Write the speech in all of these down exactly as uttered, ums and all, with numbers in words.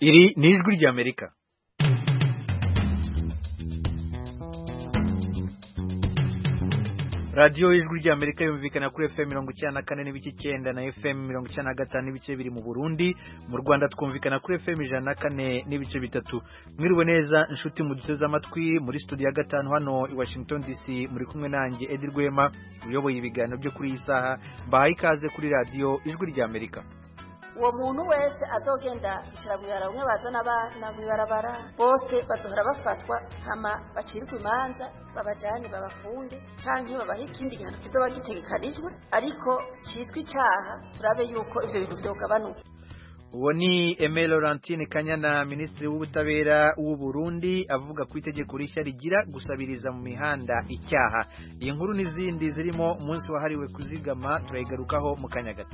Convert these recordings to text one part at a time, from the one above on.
Iri ni ijwi ry'Amerika. Radio ijwi ry'Amerika yumvikana kuri F M mirongo icyenda na kane n'ibice icyenda na F M mirongo icyenda na gatanu n'ibice biri mu Burundi. Mu Rwanda twumvikana kuri F M ijana na kane n'ibice bitatu. Mwiriwe neza inshuti mu duteze amatwi muri studio ya gatanu hano i Washington D C, muri kumwe nanjye Edi Rwema uyoboye ibiganiro byo kuri iyi saha. Bahaye ikaze kuri radio ijwi ry'Amerika. Uwo muntu wese azogenda ishiramwira umwe bazana abana mwibarabara bose bazohora bafatwa hama bacirwa imanza babajane babafunge canke babahe ikindi kintu kizoba gitegekanijwe ariko citwa icaha turabe yuko ivyo bintu vyogabanuka. Uwo ni Aimé Laurentine Kanyana, Minisitiri w'Ubutabera w'u Burundi, avuga ku itegeko rishya rigira gusabiriza mu mihanda icyaha. Iyi nkuru n'izindi zirimo umunsi wahariwe kuzigama turayigarukaho mu kanya gato.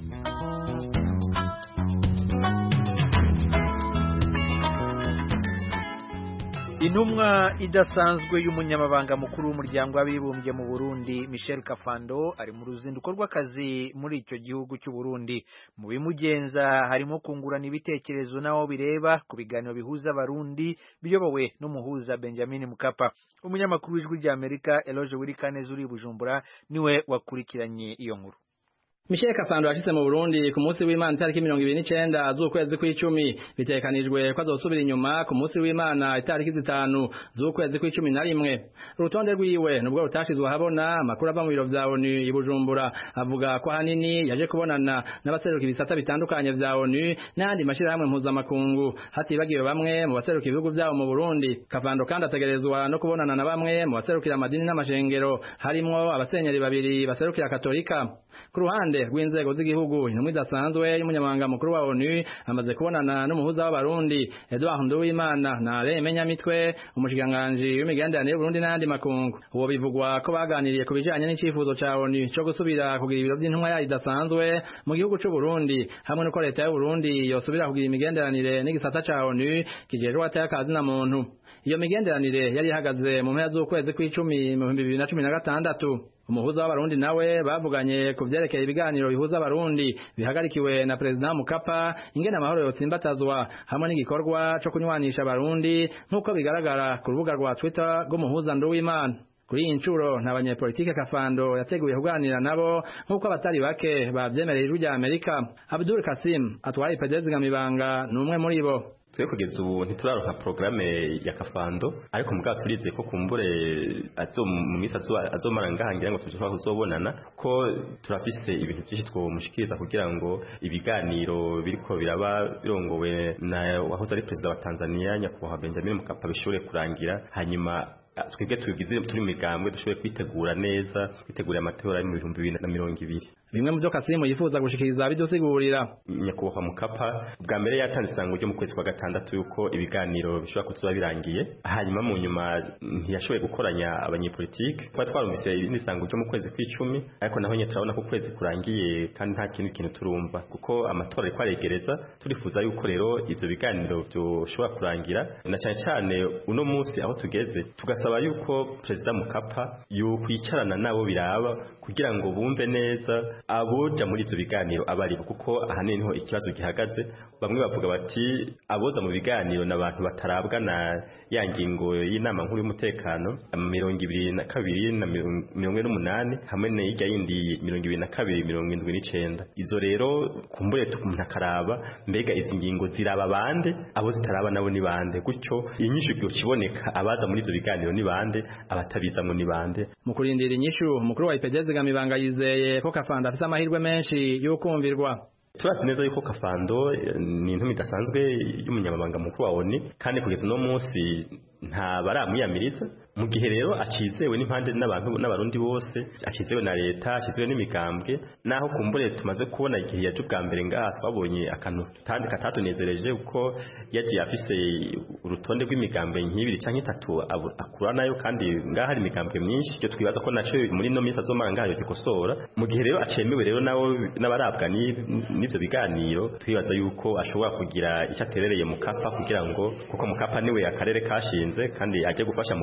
Intumwa idasanzwe y'umunyamabanga mukuru w'umuryango w'abibumbye mu Burundi, Michel Kafando, ari mu ruzinduko rw'akazi muri icyo gihugu cy'u Burundi. Mu bimugenza harimo kungurana ibitekerezo naho bireba ku biganiro bihuza abarundi biyobowe n'umuhuza Benjamin Mkapa. Umunyamakuru w'ijwi ry'Amerika Eloge Wirikaneza uri Bujumbura niwe wakurikiranye iyo nkuru. Michel Kafando yashitse mu Burundi ku munsi w'Imana itariki mirongo ibiri n'icenda z'ukwezi kw'icumi, bitekanijwe ko azosubira inyuma ku munsi w'Imana itariki zitanu z'ukwezi kw'icumi na rimwe. Urutonde rwiwe nubwo rutashizwe habona, amakuru ava mu biro vya O N U i Bujumbura avuga ko hanini yaje kubonana n'abaseruka ibisata bitandukanye vya O N U n'andi mashirahamwe mpuzamakungu, hatibagiwe bamwe mu baseruka ibihugu vyabo mu Burundi. Kafando kandi ategerezwa no kubonana na bamwe mu baserukira amadini n'amashengero, harimwo abasenyeri babiri baserukira Katolika. Ku ruhande rw'inzego z'igihugu, intumwa idasanzwe y'umunyamabanga mukuru wa O N U amaze kubonana n'umuhuza w'abarundi Edouard Nduwimana na Alain Menyamitwe, umushikiranganji w'imigenderanire y'Uburundi n'andi makungu. Uwo bivugwa ko baganiriye ku bijanye n'icifuzo ca O N U cyo gusubira kugira ibiro vy'intumwa yayo idasanzwe mu gihugu c'u Burundi, hamwe n'uko leta y'u Burundi yosubira kugira imigenderanire n'igisata ca O N U kijejwe atakazi na muntu. Iyo migenderanire yari ihagaze mu mpera z'ukwezi kw'icumi mu bibiri na cumi na gatandatu. Umuhuza w'abarundi nawe bavuganye ku vyerekeye ibiganiro bihuza abarundi bihagarikiwe na President Mkapa, ingene amahoro yotsimbatazwa hamwe n'igikorwa co kunywanisha abarundi nk'uko bigaragara ku rubuga rwa Twitter rw'umuhuza Nduwimana. Kuri iyi ncuro nta banyepolitike Kafando yateguye kuganira nabo nk'uko abatari bake bavyemereye ijwi ry'Amerika. Abdul Kasim atwara I P D zigamibanga n'umwe muri bo. Twe kugeza ubu ntituraronka programme ya Kafando, ariko mugabo turize ko kumbure azo mu misa azomara ngahangira ngo tuje kuzobonana ko turafise ibintu byinshi twomushikiriza kugira ngo ibiganiro biriko biraba birongowe na wahoze ari president wa Tanzania nyakubahwa Benjamin Mkapa bishobore kurangira, hanyuma twebwe tugize turi migambwe dushobore kwitegura neza, kwitegura amatora mu bihumbi bibiri na mirongo ibiri. Bimwe mu byo Kasimu yifuza gushikiriza bidusigurira. Nyakubahwa Mkapa bwa mbere yatanze isango ryo mu kwezi kwa gatandatu yuko ibiganiro bishobora kuzuba birangiye, hanyuma mu nyuma ntiyashoboye gukoranya abanyepolitike. Kwa twarumvise ibindi isango ryo mu kwezi kw'icumi, ariko naho nyine turabona ko kwezi kurangiye kandi nta kintu kintu turumva, kuko amatora ariko aregereza. Turifuza yuko rero ivyo biganiro byoshobora kurangira, na cyane cyane uno munsi aho tugeze tugasaba yuko President Mkapa yokwicarana nabo biraba kugira ngo bumve neza aboja muri ivyo biganiro abari, kuko ahanini niho ikibazo gihagaze. Bamwe bavuga bati aboza mu biganiro n'abantu batarabwa na ya ngingo y'inama nkuru y'umutekano mirongo ibiri na kabiri na mirongo ine n'umunani hamwe n'ijya yindi mirongo ibiri na kabiri mirongo indwi n'icenda. Izo rero kumbure tukumva karaba mbega izi ngingo ziraba bande, abo zitaraba nabo ni bande, gutyo inyishu byo kiboneka abaza muri ivyo biganiro ni bande, abatabizamwe ni bande. Mu kurindira inyishu, umukuru wa I P D zigamibanga yizeye ko Kafando afite amahirwe menshi yo kumvirwa. Turazi neza yuko Kafando ni intumwa idasanzwe y'umunyamabanga mukuru wa O N U, kandi kugeza no munsi nta baramwiyamiriza. Mu gihe rero acizewe n'impande n'abantu n'abarundi bose, acizewe na leta, acizewe n'imigambwe, naho kumbure tumaze kubona igihe yaje bwa mbere ngaha twabonye akantu tutandi katatunezereje uko yagiye afise urutonde rw'imigambwe nk'ibiri canke itatu akura nayo, kandi ngaha hari imigambwe myinshi. Cyo twibaza ko naco muri no misa azomara ngaha yokosora. Mu gihe rero acemewe rero nawo n'abarabwa n'ivyo biganiro, twibaza yuko ashobora kugira icyo aterereye Mkapa kugira ngo, kuko Mkapa niwe akarere kashinze kandi aje gufasha Mkapa,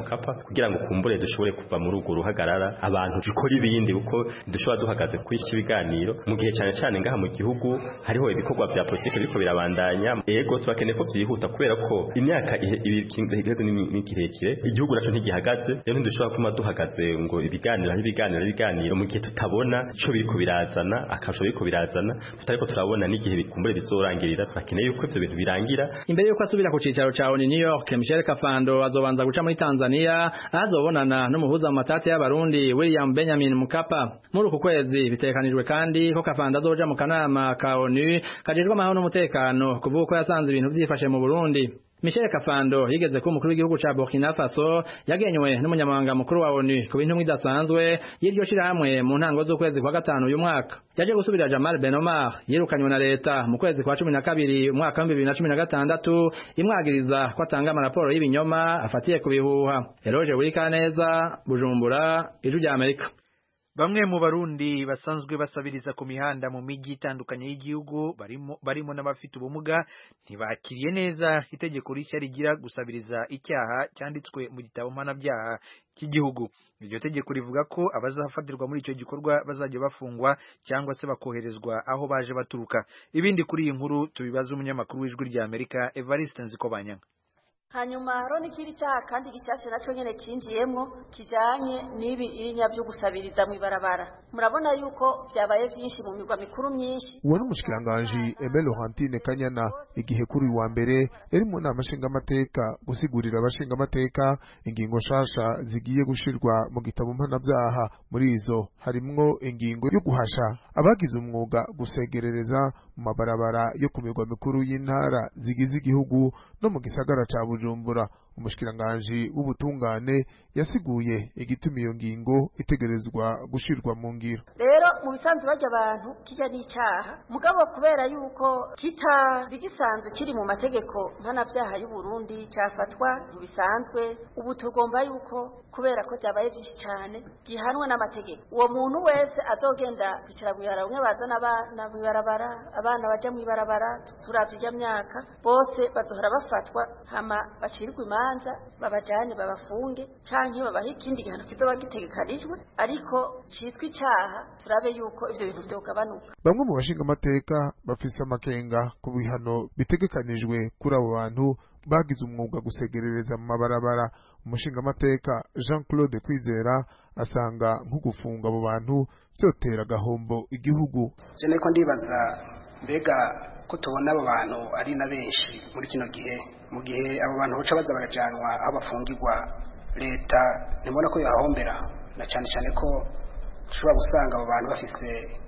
kugira ngo kumbure dushobore kuva muri urwo ruhagarara abantu dukora ibindi uko dushobora duhagaze kuri iki biganiro mu gihe cyane cyane ngaha mu gihugu hariho ibikorwa vya politike biriko birabandanya ego turakeneye ko vyihuta kubera ko imyaka iheze n'ikirekire igihugu naco ntigihagaze rero ntidushobora kuma duhagaze ngo ibiganiro ari ibiganiro ari ibiganiro mu gihe tutabona ico biriko birazana akasho biriko birazana tutariko turabona n'igihe bikumbure bizorangirira turakeneye yuko ivyo bintu birangira. Imbere yuko asubira ku cicaro ca O N U New York Michel Kafando azobanza guca muri Tanzania azobonana n'umuhuza mu matati y'abarundi William Benjamin Mkapa. Muri uku kwezi bitekanijwe kandi ko Kafando azoja mu kanama ka O N U kajejwe amahoro n'umutekano kuvuga ko yasanze ibintu vyifashe mu Burundi. Michel Kafando yigeze ko umukuru w'igihugu ca Burkina Faso yagenywe n'umunyamabanga mukuru wa O N U ku bintu bidasanzwe y'iryo shirahamwe mu ntango z'ukwezi kwa gatanu uyu mwaka. Yaje gusubira Jamal Ben Omar yirukanywe na leta mu kwezi kwa cumi na kabiri umwaka wa bibiri na cumi na gatandatu imwagiriza ko atanga amaraporo y'ibinyoma afatiye ku bihuha. Eroje Wikaneza, Bujumbura, Ijwi rya Amerika. Bamwe mu Barundi basanzwe basabiriza ku mihanda mu miji itandukanye y'igihugu barimo barimo n'abafite ubumuga ntibakiriye neza itegeko rishya rigira gusabiriza icyaha cyanditswe mu gitabo mpanabyaha cy'igihugu. Iryo tegeko rivuga ko abazafatirwa muri icyo gikorwa bazajya bafungwa cyangwa se bakoherezwa aho baje baturuka. Ibindi kuri iyi nkuru tubibaza umunyamakuru w'Ijwi rya Amerika Evariste Nzikobanya. Hanyuma haro nikiri cyaha kandi gishyashye naco nyene cinjiyemwo kijanye nibi inya byo gusabiriza mu ibarabara. Murabona yuko byabaye byinshi mu migwa mikuru myinshi. Uwo n'umushikiranganje Aimé Laurentine Kanyana igihe kuri wa mbere eri mu nama nshinga amateka gusigurira abashinga amateka ingingo shasha zigiye gushirwa mu gitabo mpanabyaha. Muri izo harimwo ingingo yo guhasha abagize umwuga gusegerereza mu mabarabara yo ku migwa mikuru y'intara zigize igihugu no mu gisagara ca Bujumbura. Umushikiranganje w'ubutungane yasiguye igituma iyo ngingo itegerezwa gushirwa mu ngiro. Rero mu bisanzwe bajya abantu kijya n'icyaha mugabo kubera yuko kita bigisanzwe kiri mu mategeko mpanabyaha y'u Burundi cyafatwa bisanzwe ubu tugomba yuko kubera ko byabaye byinshi cyane gihanwe n'amategeko. Uwo muntu wese azogenda kwicara guyara umwe bazana abana mu ibarabara abana baje mu ibarabara turavye ijya myaka bose bazohora bafatwa hama bacirwa imanza babajane babafunge canke babaha ikindi gihano kizoba gitegekanijwe ariko citwa icyaha turabe yuko ivyo bintu vyogabanuka. Bamwe mu bashinga amateka bafise amakenga ku bihano bitegekanijwe kuri abo bantu bagize umwuga gusegerereza mu mabarabara. Umushinga amateka Jean Claude Kwizera asanga nko gufunga abo bantu byotera gahombo igihugu. Je neko ndibaza mbega ko tubona abo bantu ari na benshi muri kino gihe mu gihe abo bantu baca baza barajanwa aho bafungirwa leta nimona ko yahombera na cyane cyane ko ushobora gusanga abo bantu bafise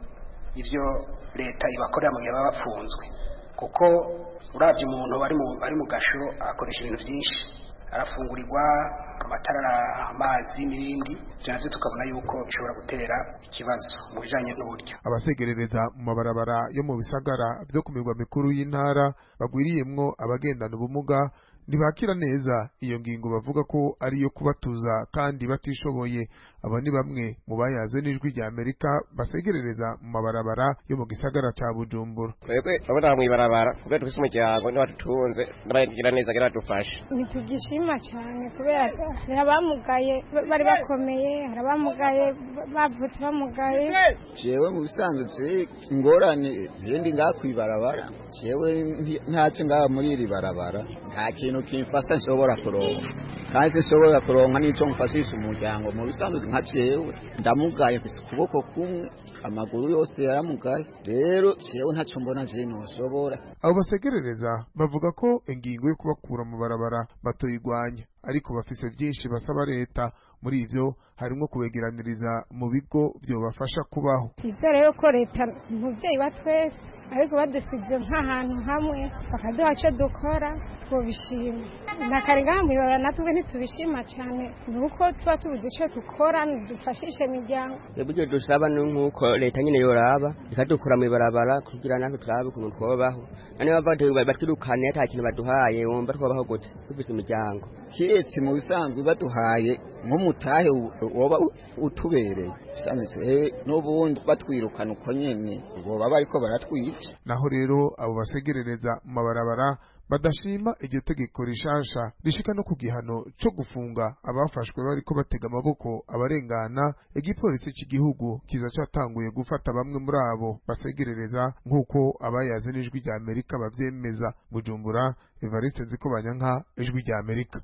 ivyo leta ibakorera mu gihe baba bafunzwe kuko uravye umuntu bari mu bari mu gasho akoresha ibintu byinshi arafungurirwa amatara amazi n'ibindi byanze tukabona yuko bishobora gutera ikibazo mu bijanye n'uburyo abasegerereza mu mabarabara yo mu bisagara byo ku migwa mikuru y'intara bagwiriyemwo abagendana ubumuga ntibakira neza iyo ngingo bavuga ko ari yo kubatuza kandi batishoboye. Aba ni bamwe mu bayaze n'Ijwi rya Amerika basegerereza mu mabarabara yo mu gisagara ca Bujumbura. Twebwe abona mu ibarabara kubera dufise umuryango ni watutunze n'abagira neza gira dufashe. Nitugishima cyane kubera abamugaye bari bakomeye abamugaye bavutse bamugaye. Jewe mu bisanzwe ingorane zindi ngakwibarabara jewe ntacyo ngaha muri iri barabara nta kintu kimfasha nshobora kuronka kandi sinshobora kuronka n'icyo mfashisha umuryango. Mu bisanzwe nka jewe ndamugaye mfise ukuboko kumwe amaguru yose yaramugaye rero jewe ntacyo mbona je noshobora. Abo basegerereza bavuga ko ingingo yo kubakura mu barabara batoyigwanya ariko bafise byinshi basaba leta. Muri ivyo harimo kubegeraniriza mu bigo byo bafasha kubaho. Izere rero ko leta muvyeyi batwese ariko badusize nk'ahantu hamwe bakaduha cyo dukora twobishima. Nakarenga mu ibara natwe ntitubishima cyane nuko tuba tubuze cyo dukora dufashishe imiryango. Ebuje dusaba nuko leta nyine yoraba ikadukura mu ibarabara kugira natwe turabe ukuntu twobaho. Nane bavade batwirukane ata kintu baduhaye wumva twobaho gute tufise imiryango. Kiretse mu bisanzwe baduhaye nk'umutahe woba utubereye sanze n'ubundi batwirukana uko nyene ngo baba ariko baratwica. Naho rero abo basegerereza mu mabarabara badashima iryo tegeko rishasha rishika no ku gihano co gufunga abafashwe bariko batega amaboko abarengana. Igipolisi c'igihugu kiza catanguye gufata bamwe muri abo basegerereza nk'uko abayaze n'ijwi rya Amerika bavyemeza. Bujumbura, Evariste Nzikobanyanka, ijwi rya Amerika.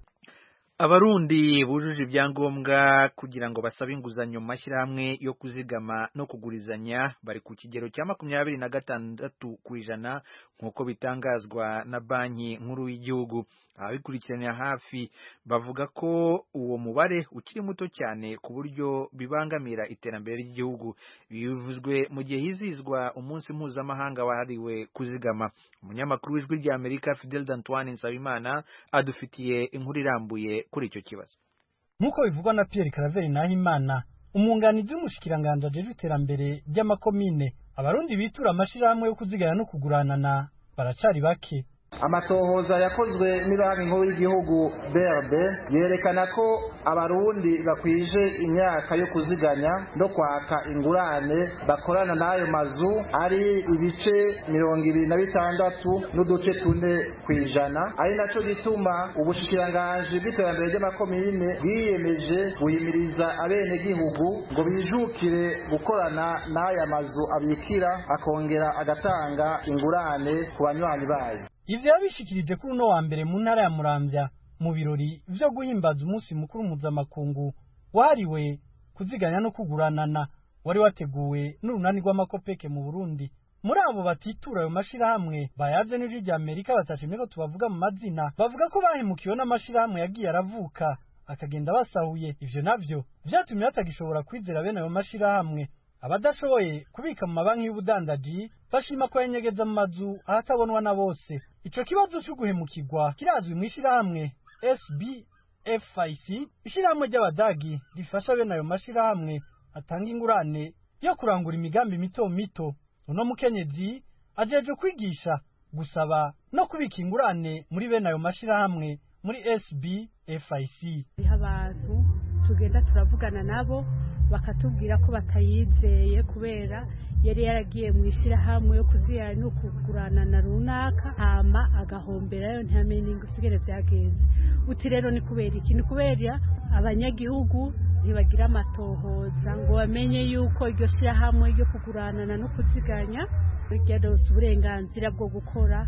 Abarundi bujuje ibyangombwa kugira ngo basabe inguzanyo mu mashyirahamwe yo kuzigama no kugurizanya bari ku kigero cya makumyabiri na gatandatu ku ijana nk'uko bitangazwa na banki nkuru y'igihugu. Ababikurikiranira hafi bavuga ko uwo mubare ukiri muto cyane ku buryo bibangamira iterambere ry'igihugu. Bivuzwe mu gihe hizizwa umunsi mpuzamahanga wahariwe kuzigama. Umunyamakuru w'ijwi rya Amerika Fidel D'Antoine Nsabimana adufitiye inkuru irambuye kuri icyo kibazo. Nkuko bivugwa na Pierre Claver Nahimana, umwunganizi w'umushikiranganje ajejwe iterambere ry'amakomine, abarundi bitura amashirahamwe yo kuzigana no kuguranana baracari bake. Amatohoza yakozwe n'Ibanki Nkuru y'Igihugu B R D yerekana ko abarundi bakwije imyaka yo kuziganya no kwaka ingurane bakorana n'ayo mazu ari ibice mirongo ibiri na bitandatu n'uduce tune kwijana. Ari naco gituma ubushikiranganje bw'iterambere ry'amakomine bwiyemeje guhimiriza abene gihugu ngo bijukire gukorana n'aya mazu abikira akongera agatanga ingurane ku banywanyi bayo. Ivyo yabishikirije kuri uno wa mbere mu ntara ya Muramvya mu birori vyo guhimbaza umunsi mukuru mpuzamakungu wahariwe kuziganya no kuguranana wari wateguwe n'urunani rw'amakopeke mu Burundi. Muri abo batitura ayo mashirahamwe bayaze n'ijwi rya Amerika batashimye ko tubavuga mu mazina, bavuga ko bahemukiwe n'amashirahamwe yagiye aravuka akagenda basahuye. Ivyo navyo vyatumye batagishobora kwizera bene ayo mashirahamwe. Abadashoboye kubika mu mabanki y'ubudandaji bashima ko yenyegeza mu mazu ahatabonwa na bose. Ico kibazo cyo guhemukirwa kirazwi mu ishirahamwe S B F I C, ishirahamwe ry'abadagi rifasha bene ayo mashirahamwe atanga ingurane yo kurangura imigambi mito mito. Uno mukenyezi ajeje kwigisha gusaba no kubika ingurane muri bene ayo mashirahamwe muri S B F I C. Abantu tugenda turavugana nabo bakatubwira ko batayizeye kubera yari yaragiye mu ishirahamwe yo kuzigana no kugurana na runaka hama agahomberayo ntamenye ingusigere byagenze. Uti rero ni kubera iki? Ni kubera abanyagihugu ntibagira amatohoza ngo bamenye yuko iryo shirahamwe ryo kuguranana no kuziganya ryadose uburenganzira bwo gukora.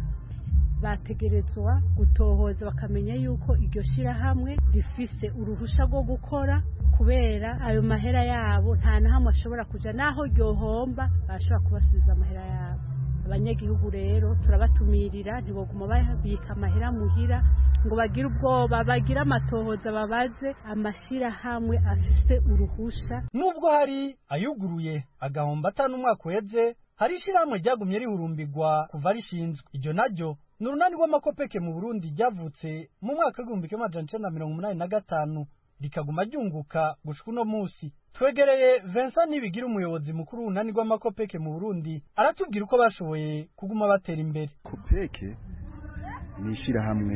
Bategerezwa gutohoza bakamenya yuko iryo shirahamwe rifise uruhusha rwo gukora, kubera ayo mahera yabo nta nahamwe ashobora kuja naho ryohomba bashobora kubasubiza amahera yabo. Abanyagihugu rero turabatumirira ntiboguma babika amahera muhira ngo bagire ubwoba, bagira amatohoza babaze amashirahamwe afise uruhusha. Nubwo hari ayuguruye agahomba atanu umwaka uheze, hari ishirahamwe ryagumye rihurumbirwa kuva rishinzwe. Iryo naryo ni urunani rw'amakopeke mu Burundi ryavutse mu mwaka w'igihumbi kimwe amajana icenda na mirongo umunani na gatanu rikaguma ryunguka gushika uno musi. Twegereye Vincent Nibigira, umuyobozi mukuru w'urunani rw'amakopeke mu Burundi, aratubwira uko bashoboye kuguma batera imbere. Kopeke ni ishirahamwe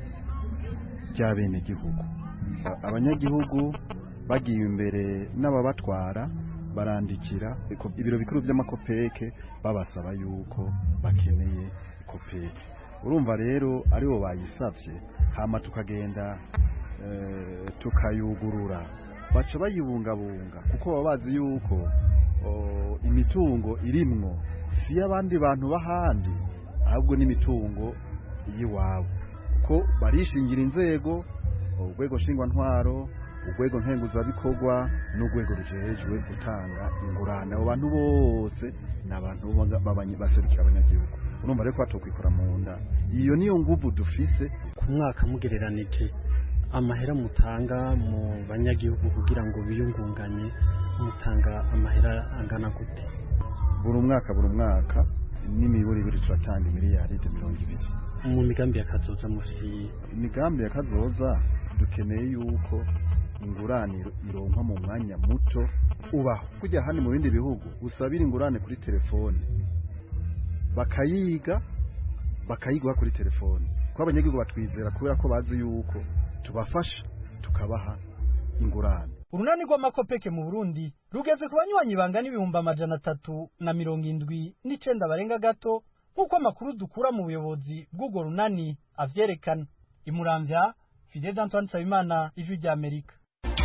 ry'abene gihugu. Abanyagihugu bagiye imbere n'ababatwara barandikira ibiro bikuru by'amakopeke babasaba yuko bakeneye kopeke. Urumva rero aribo bayisavye, hama tukagenda e, tukayugurura baca bayibungabunga kuko baba bazi yuko o, imitungo irimwo si y'abandi bantu bahandi ahubwo n'imitungo y'iwabo, ko barishingira inzego, urwego shingwantwaro, urwego nkenguzabikorwa n'urwego rujejwe gutanga ingurane. Abo bantu bose n'abantu baserukira abanyagihugu. Urumva rero ko batokwikora mu nda. Iyo niyo nguvu dufise. Ku mwaka mugereranije amahera mutanga mu banyagihugu kugira ngo biyungunganye, mutanga amahera angana gute? Buri mwaka buri mwaka n'imiburi ibiri turatanga miliyari mirongo ibiri. Mu migambi ya kazoza mufi imigambi ya kazoza dukeneye yuko ingurane ironka mu mwanya muto ubaho. Kujya handi mu bindi bihugu usabira ingurane kuri telefone bakayiga bakayigwa kuri telefone, ko abanyagihugu batwizera kubera ko bazi yuko tubafasha tukabaha ingurane. Urunani rw'amakopeke mu Burundi rugeze ku banywanyi bangana ibihumbi amajana atatu na mirongo indwi n'icenda barenga gato, nk'uko amakuru dukura mu buyobozi bw'urwo runani avyerekana. Imuramvya, Fidel Antoine Nsabimana, Ijwi ry'Amerika.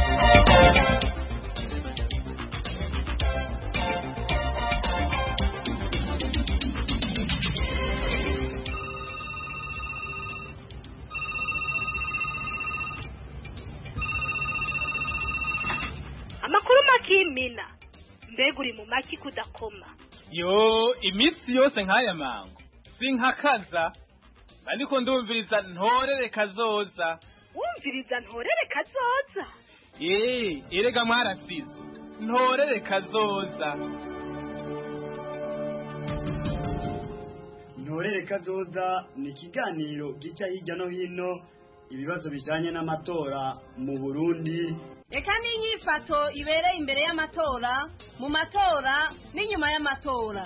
Amakuru makimina mbega uri mu maki kudakoma. Yo imitsi yose nk'aya mango sinkakaza ariko ndumviriza ntorere kazoza. Wumviriza ntorere kazoza? Eh, erega mwarasizo ntorere kazoza. Ntorere kazoza ni ikiganiro gica hirya no hino ibibazo bijanye n'amatora mu Burundi. Eka n'inyifato ibereye imbere y'amatora, mu matora n'inyuma y'amatora.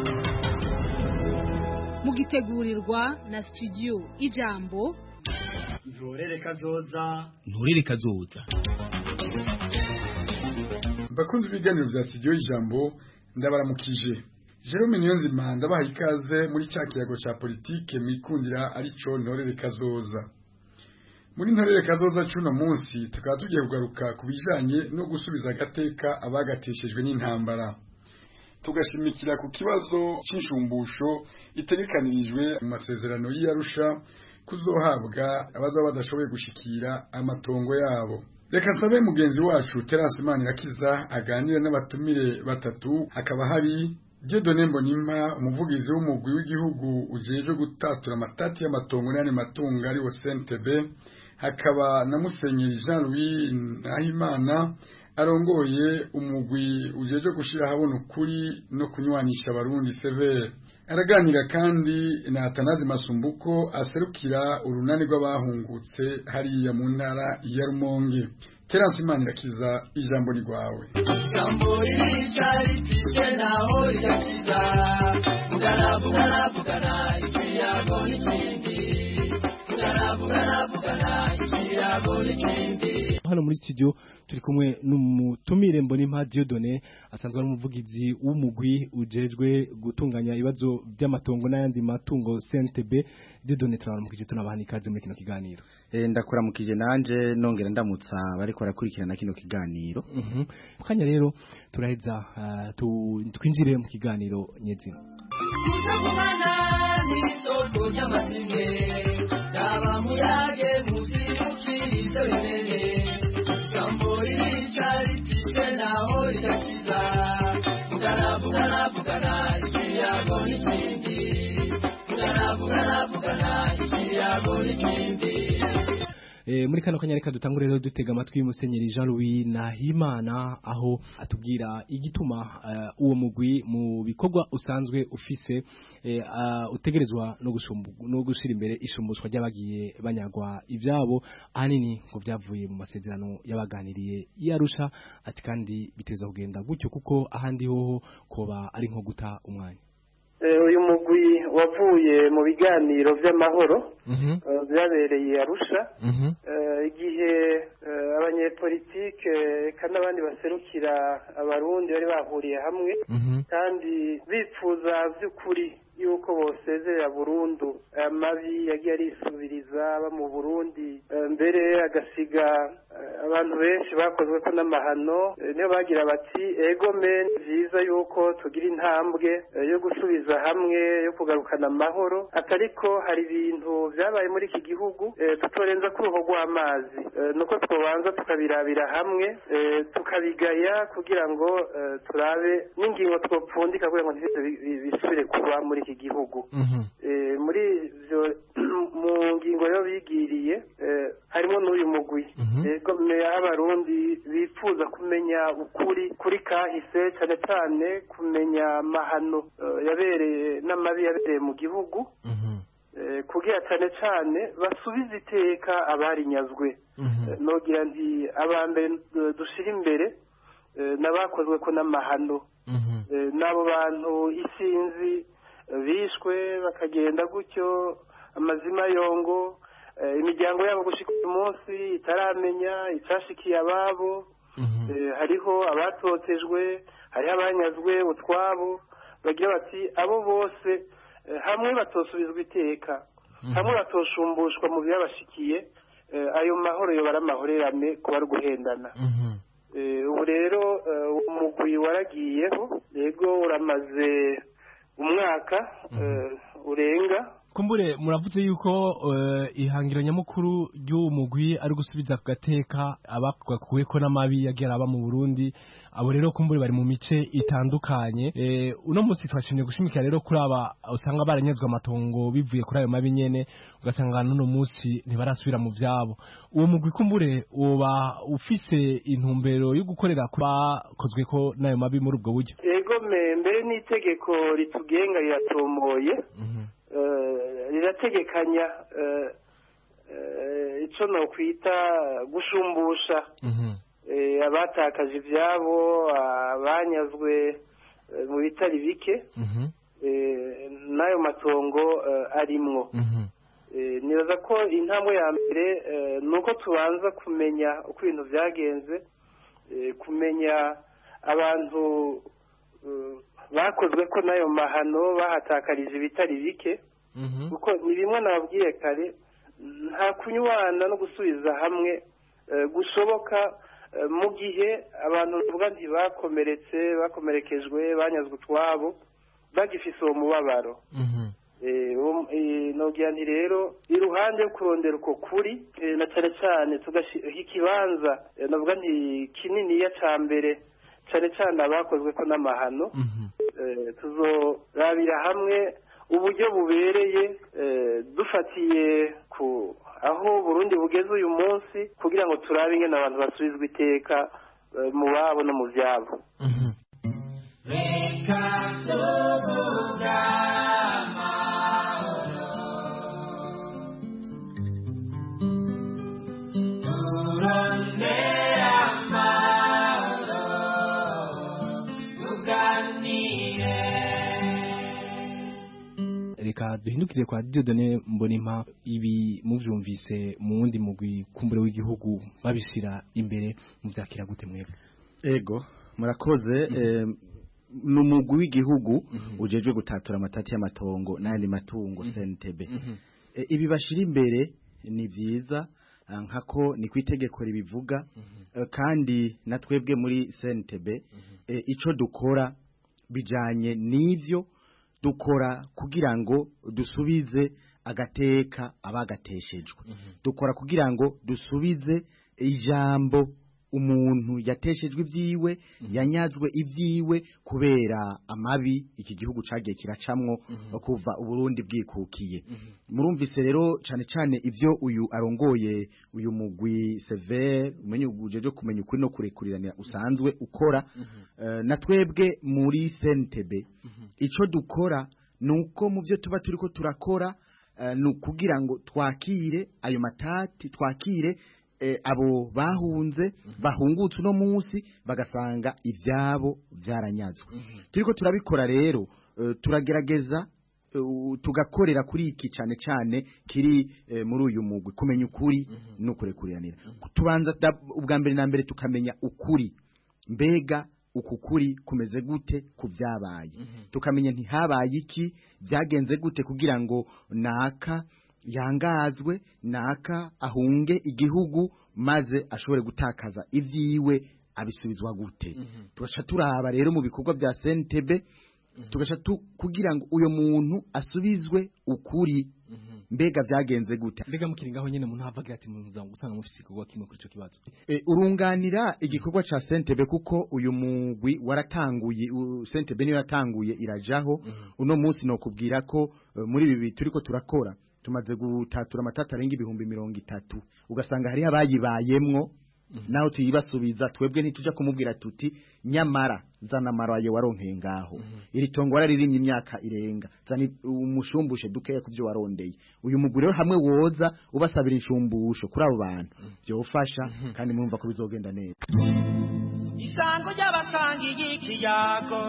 Mugitegurirwa na studio Ijambo. Ntorere kazoza. Ntorere kazoza. Bakunze ibiganiro vya studio Ijambo ndabaramukije. Jerome Niyonzima ndabaha ikaze muri cya kiyago ca politike mikundira arico Ntorere kazoza. Muri Ntorere kazoza cuno munsi tukaba tugiye kugaruka kubijanye no gusubiza agateka abagateshejwe n'intambara. Tugashimikira ku kibazo cy'inshumbusho itegekanirijwe mu masezerano y'Arusha kuzohabwa abaza badashoboye gushikira amatongo yabo. Reka sabe mugenzi wacu Terence Manirakiza aganira n'abatumire batatu, hakaba hari Dieudonné Mbonimpa umuvugizi w'umugwi w'igihugu ujeje gutatura amatati y'amatongo n'ane matungo ari wo C N T B, hakaba na Musenyeri Jean Louis Nahimana arongoye umugwi ujeje gushira habona ukuri no kunywanisha abarundi severe. Araganira kandi na Atanazi Masumbuko aserukira urunani rw'abahungutse hariya mu ntara ya Rumonge. Terence Manirakiza, ijambo rigwawe. Ijambo ricari tije naho rigakiza mugana mugana mugana ikiyago n'ikindi mugana mugana mugana ikiyago n'ikindi. Hano muri studio turi kumwe n'umutumire Mbonimpa Dieudonné asanzwe ari umuvugizi w'umugwi ujejwe gutunganya ibibazo by'amatongo n'ayandi matungo C N T B. Dieudonné turabaramukije tunabahani ikaze muri kino kiganiro. Eh ndakuramukije nanje nongera ndamutsa bariko barakurikirana kino kiganiro. Mhm. Kanya rero turaheza uh, twinjire mu kiganiro nyezina. Kuzabana ni soko y'amatinde daba muyage muzirukirize bene jambo ricari tije naho rigakiza mugana mugana mugana ikiyago n'ikindi mugana mugana mugana ikiyago n'ikindi. E, muri kano kanya reka dutangure rero dutega amatwi Musenyeri Jean Louis Nahimana aho atubwira igituma uh, uwo mugwi mu bikorwa usanzwe ufise e, uh, utegerezwa no gushumbu no gushira imbere ishumbushwa ry'abagiye banyagwa ivyabo ahanini ngo byavuye mu masezerano yabaganiriye yarusha ati kandi biteza kugenda gutyo kuko ahandi hoho koba ari nko guta umwanya. Uyu mugwi wavuye mu biganiro by'amahoro byabereye Arusha igihe abanyepolitike kandi n'abandi baserukira abarundi bari bahuriye hamwe kandi bipfuza by'ukuri yuko bosezerera burundu amabi yagiye arisubiriza aba mu Burundi mbere agasiga abantu benshi bakozwe ko n'amahano niyo bagira bati ego men byiza yuko tugira intambwe yo gusubiza hamwe yo kugarukana amahoro atariko hari ibintu byabaye muri iki gihugu tutorenza ku ruho rw'amazi nuko twobanza tukabirabira hamwe tukabigaya kugira ngo turabe n'ingingo twopfundika kugira ngo bisubire kuba muri iki gihugu muri ivyo mu ngingo yo bigiriye harimo n'uyu mugwi ego abarundi bifuza kumenya ukuri kuri kahise cyane cyane kumenya amahano yabereye n'amabi yabereye mu gihugu kugira cyane cyane basubize iteka abarinyazwe nogira nti abambere dushira imbere nabakozwe ko n'amahano n'abo bantu isinzi bishwe bakagenda gutyo amazima yongo imiryango yabo gushika uyu munsi itaramenya icashikiye ababo hariho abatotejwe hariho abanyazwe utwabo bagira bati abo bose hamwe batosubizwa iteka hamwe batoshumbushwa mu byabashikiye ayo mahoro yo baramahorerane kuba ari guhendana ubu rero umugwi waragiyeho yego uramaze umwaka urenga kumbure muravuze yuko ihangiro nyamukuru ry'uwo mugwi ari gusubiza ku gateka abakuwe ko n'amabi yagiye aba mu Burundi abo rero kumbure bari mu mice itandukanye uno munsi twashimye gushimikira rero kuri aba usanga baranyazwe amatongo bivuye kuri ayo mabi nyene ugasanga n'uno munsi ntibarasubira mu vyabo uwo mugwi kumbure uba ufise intumbero yo gukorera bakozwe ko n'ayo mabi muri ubwo buryo yego mbere n'itegeko ritugenga riratomoye rirategekanya icyo nokwita gushumbusha abatakaje ibyabo abanyazwe mu bitari bike n'ayo matongo arimwo nibaza ko intambwe ya mbere ni uko tubanza kumenya uko ibintu byagenze kumenya abantu bakozwe ko n'ayo mahano bahatakarije ibitari bike kuko ni bimwe nababwiye kare nta kunywana no gusubiza hamwe gushoboka mu gihe abantu bavuga nti bakomeretse bakomerekejwe banyazwe utwabo bagifise uwo mubabaro nogira nti rero iruhande yo kurondera uko kuri na cyane cyane tugashyira ikibanza navuga nti kininiya ca mbere cyane cyane abakozwe ko n'amahano tuzorabira hamwe uburyo bubereye dufatiye ku aho Burundi bugeze uyu munsi kugira ngo turabe ingene abantu basubizwa iteka mu babo no mu byabo reka tuvuga amahoro turondera amahoro tuganire reka duhindukire kwa Dieudonné Mbonimpa ibi muvyumvise mu wundi mugwi kumbure w'igihugu babisira imbere muvyakira gute mwebwe ego murakoze n'umugwi w'igihugu ujeje gutatura amatati y'amatongo n'andi matungo C N T B ibi bashira imbere ni vyiza nkako ni kwitegeko ribivuga kandi natwebwe muri C N T B ico dukora bijanye n'ivyo dukora kugira ngo dusubize agateka abagateshejwe dukora kugira ngo dusubize ijambo umuntu yateshejwe ibyiwe yanyazwe ibyiwe kubera amabi iki gihugu cagiye kiracamwo kuva uburundi bwikukiye murumvise rero cyane cyane ibyo uyu arongoye uyu mugwi severe umenye ujeje kumenya ukuri no kurekuriranira usanzwe ukora na twebwe muri C N T B ico dukora nuko mu byo tuba turiko turakora nukugira ngo twakire ayo matati twakire E, abo bahunze bahungutse no munsi bagasanga ivyabo byaranyazwe mm -hmm. turiko turabikora rero uh, turagerageza uh, tugakorera kuri iki cyane cyane kiri uh, muri uyu mugwi kumenya ukuri mm -hmm. no kurekuriranira mm -hmm. tubanza ubwa mbere na mbere tukamenya ukuri mbega ukukuri kumeze gute kuvyabaye mm -hmm. tukamenya nti habaye iki byagenze gute kugira ngo naka yangazwe naka ahunge igihugu maze ashobore gutakaza ivyiwe abisubizwa gute mm -hmm. tugaca turaba rero mu bikorwa bya C N T B mm -hmm. tugaca tu kugira ngo uyo muntu asubizwe ukuri mm -hmm. mbega vyagenze gute mbega mukiringaho nyene umuntu havaga ati muza gusanga mufisi kugwa kimwe kuri ico kibazo e, urunganira igikorwa ca C N T B kuko uyu mugwi waratanguye C N T B niyo yatanguye irajaho mm -hmm. uno munsi no kubwira ko uh, muri ibi turiko turakora tumaze gutatura amatata arenga ibihumbi mirongo itatu ugasanga hari abayibayemwo mm -hmm. naho tuyibasubiza twebwe ntituja kumubwira tuti nyamara zana maraye waronkeye ngaho mm -hmm. iri tongo wararirimye imyaka irenga zani umushumbushe dukeye kuvyo warondeye uyu muguri rero hamwe woza ubasabira inshumbusho kuri abo bantu mm -hmm. byofasha mm -hmm. kandi murumva ko bizogenda neza isango ry'abasangi y'ikiyago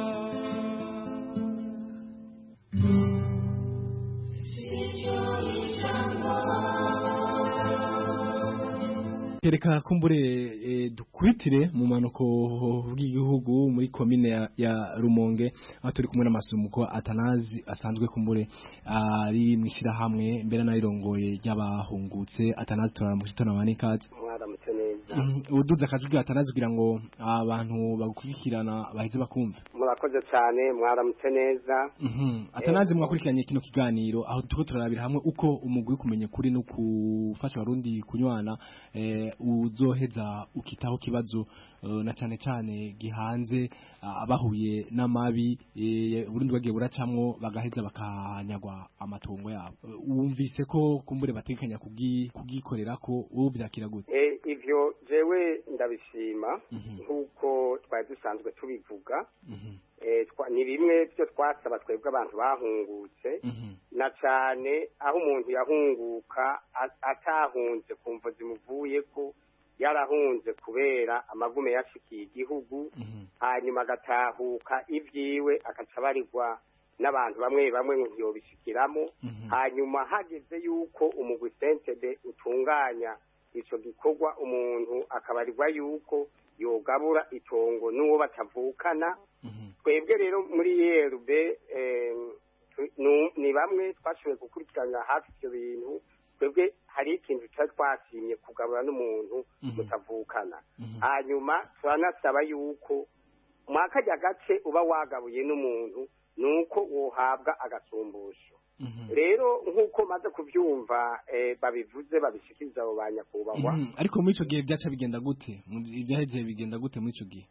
reka kumbure e, dukubitire mu manuko bw'igihugu muri komine ya, ya Rumonge aho turi kumwe n'amasumuko Atanazi asanzwe kumbure ari mwishira hamwe mbere narirongoye ry'abahungutse Atanazi turamushitana wanikaze mwaramutse neza uduza akajugi Atanazi kugira ngo abantu bagukurikirana baheze bakumva murakoze cyane mwaramutse neza mhm Atanazi mwakurikiranye kino kiganiro aho tuko turarabira hamwe uko umugwi kumenye kuri no kufasha abarundi kunywana eh uzoheza ukitaho kibazo uh, na cyane cyane gihanze uh, abahuye n'amabi eh, Burundi bagiye buracamwo bagaheza bakanyagwa amatongo yabo wumvise ko kumbure batekanya kugikorera ko ubu byakira gute eh ivyo jewe ndabishima nkuko twari dusanzwe tubivuga eh ni bimwe byo twasaba twebwe abantu bahungutse na cyane aho umuntu yahunguka atahunze kumva zimuvuye ko yarahunze kubera amagume yashikiye igihugu hanyuma agatahuka ivyiwe akacabarirwa n'abantu bamwe bamwe ngo bishikiramo hanyuma hageze yuko umugwi sentebe utunganya ico gikorwa umuntu akabarirwa yuko yogabura itongo n'uwo batavukana twebwe rero muri E R B ni bamwe twashoboye gukurikirana hafi ivyo bintu twebwe hari ikintu cyari twashimye kugabura n'umuntu mutavukana hanyuma turanasaba yuko mwakajya gace uba wagabuye n'umuntu nuko wohabwa agasumbusho rero nkuko maze kuvyumva babivuze babishikiriza abo banyakubahwa ariko muri ico gihe byaca bigenda gute ibyaheje bigenda gute muri ico gihe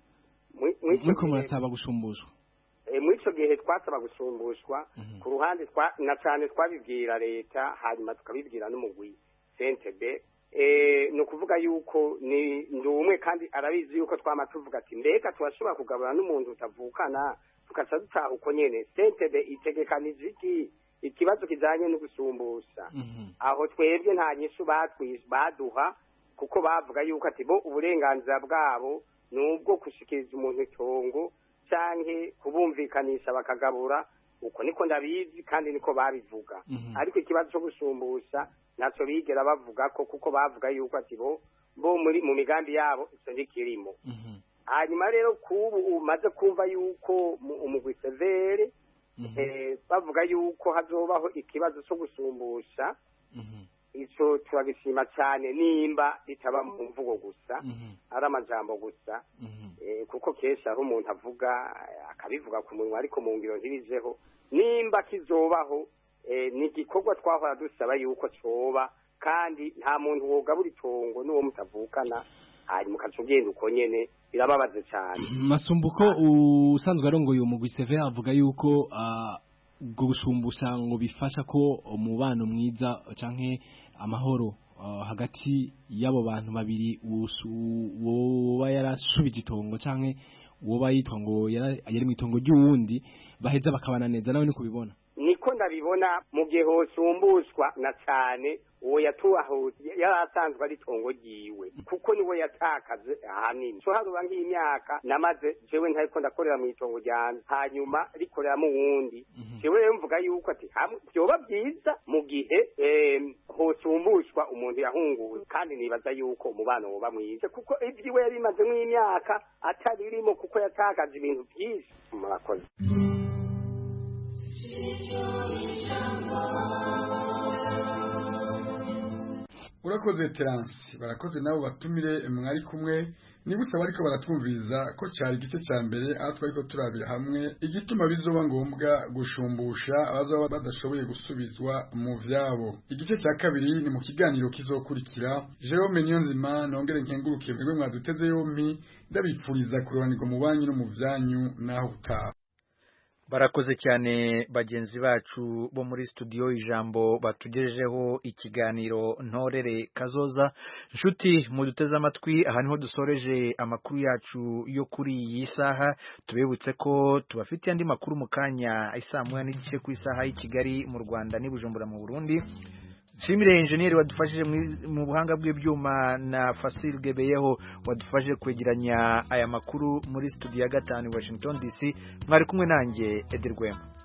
mwiko murasaba gushumbushwa muri ico gihe twasaba gusumbushwa ku ruhande na cyane twabibwira leta hanyuma tukabibwira n'umugwi sentebe ni ukuvuga yuko ni umwe kandi arabizi yuko twama tuvuga ati mbega turashobora kugabura n'umuntu utavukana tukaca dutaha uko nyene sentebe itegekanije iki ikibazo kijanye no gusumbusha aho twebwe nta nyishu baduha kuko bavuga yuko ati bo uburenganzira bwabo nubwo kushikiriza umuntu itongo canke kubumvikanisha bakagabura uko niko ndabizi kandi niko babivuga ariko ikibazo cyo gusumbusha naco bigera bavuga ko kuko bavuga yuko ati bo bo muri mu migambi yabo ico ndikirimo hanyuma rero kubu umaze kumva yuko umugwi severe eh bavuga yuko hazobaho ikibazo cyo gusumbusha ico turabishima cyane nimba bitaba mu mvugo gusa ari amajambo gusa eh kuko kesha aho umuntu avuga akabivuga ku munwa ariko mu ngiro ntibijeho nimba kizobaho eh ni gikorwa twahora dusaba yuko coba kandi nta muntu wogabura itongo n'uwo mutavukana hanyuma ukacugenda uko nyene birababaze cyane Masumbuko usanzwe arongoye umugwi Seve avuga yuko ubwo gushumbusha ngo bifasha ko umubano mwiza canke amahoro uh, hagati y'abo bantu babiri woba yarashubije itongo canke woba yitwa ngo yari mu itongo ry'uwundi baheza bakabana neza nawe ni kubibona niko ndabibona mu gihe hosumbushwa na cyane uwo yatuhaho yarasanzwe ari itongo ryiwe kuko niwe yatakaze ahanini so haruba nk'imyaka namaze jewe ntariko ndakorera mu itongo ryanje hanyuma rikorera mu wundi jewe rero mvuga yuko ati byoba byiza mu gihe hosumbushwa umuntu yahunguwe kandi nibaza yuko umubano woba mwiza kuko ivyiwe yari imaze nk'imyaka ataririmo kuko yatakaje ibintu byinshi murakoze urakoze Terence barakoze nabo batumire mwari kumwe nibutse bariko baratwumviriza ko cyari igice cya mbere aho twariko turabira hamwe igituma bizoba ngombwa gushumbusha abazaba badashoboye gusubizwa mu vyabo igice cya kabiri ni mu kiganiro kizokurikira Jerome Niyonzima nongere nkenguruke mwebwe mwaduteze yompi ndabipfuriza kurobanirwa mu banyu no mu vyanyu naho utaha barakoze cyane bagenzi bacu bo muri studio ijambo batugejejeho ikiganiro ntorere kazoza nshuti muduteze amatwi aha niho dusoreje amakuru yacu yo kuri iyi saha tubibutse ko tubafitiye andi makuru mu kanya isaha moya n'igice ku isaha y'i Kigali mu Rwanda n'i Bujumbura mu Burundi Shimire engineer wadufashije mu buhanga bw'ibyuma na Fasil Gebeyeho wadufashije kwegeranya aya makuru muri studio ya gatanu Washington D C mwari kumwe nanjye Edirwema